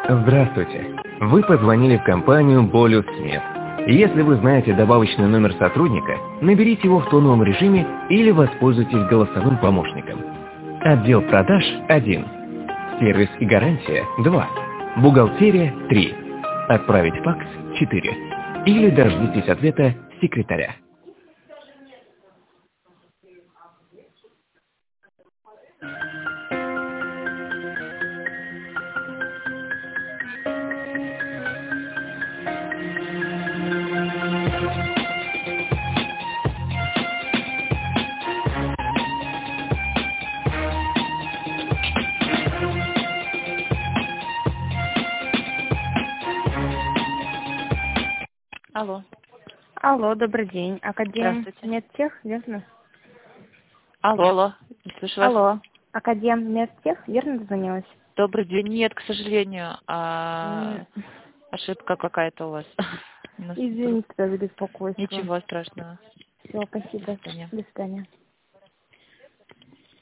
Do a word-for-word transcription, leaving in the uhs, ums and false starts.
Здравствуйте. Вы позвонили в компанию Болюс Смит. Если вы знаете добавочный номер сотрудника, наберите его в тоновом режиме или воспользуйтесь голосовым помощником. Отдел продаж один. Сервис и гарантия два. Бухгалтерия три. Отправить факс четыре. Или дождитесь ответа секретаря. Алло. Алло, добрый день. Академ Здравствуйте. Медтех, верно? Алло, алло. Не слышу вас. Алло. Академ Медтех, верно дозвонилась? Добрый день. Нет, к сожалению, а, М, ошибка какая-то у вас. У нас тут Извините за беспокойство. Ничего страшного. Все, До спасибо. свидания. До свидания.